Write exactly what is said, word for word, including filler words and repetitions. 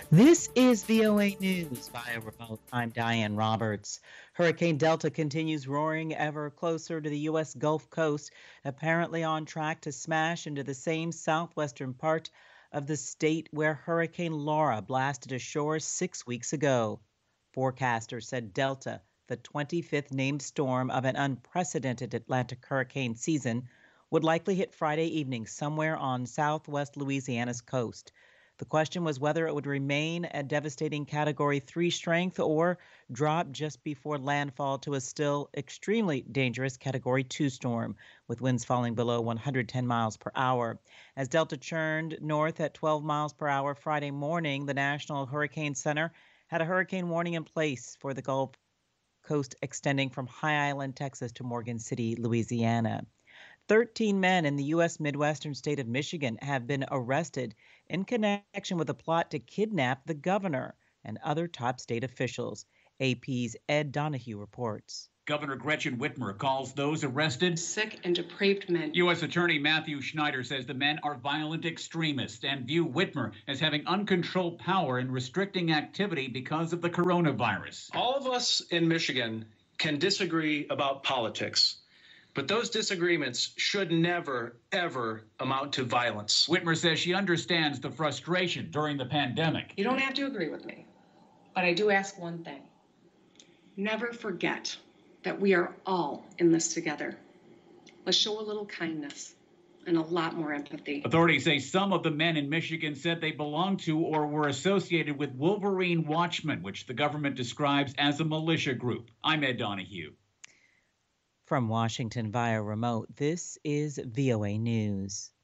This is V O A News via remote. I'm Diane Roberts. Hurricane Delta continues roaring ever closer to the U S Gulf Coast, apparently on track to smash into the same southwestern part of the state where Hurricane Laura blasted ashore six weeks ago. Forecasters said Delta, the twenty-fifth named storm of an unprecedented Atlantic hurricane season, would likely hit Friday evening somewhere on southwest Louisiana's coast. The question was whether it would remain at devastating Category three strength or drop just before landfall to a still extremely dangerous Category two storm, with winds falling below one hundred ten miles per hour. As Delta churned north at twelve miles per hour Friday morning, the National Hurricane Center had a hurricane warning in place for the Gulf Coast extending from High Island, Texas to Morgan City, Louisiana. thirteen men in the U S Midwestern state of Michigan have been arrested in connection with a plot to kidnap the governor and other top state officials. A P's Ed Donahue reports. Governor Gretchen Whitmer calls those arrested sick and depraved men. U S Attorney Matthew Schneider says the men are violent extremists and view Whitmer as having uncontrolled power in restricting activity because of the coronavirus. All of us in Michigan can disagree about politics, but those disagreements should never, ever amount to violence. Whitmer says she understands the frustration during the pandemic. You don't have to agree with me, but I do ask one thing. Never forget that we are all in this together. Let's show a little kindness and a lot more empathy. Authorities say some of the men in Michigan said they belonged to or were associated with Wolverine Watchmen, which the government describes as a militia group. I'm Ed Donahue. From Washington via remote, this is V O A News.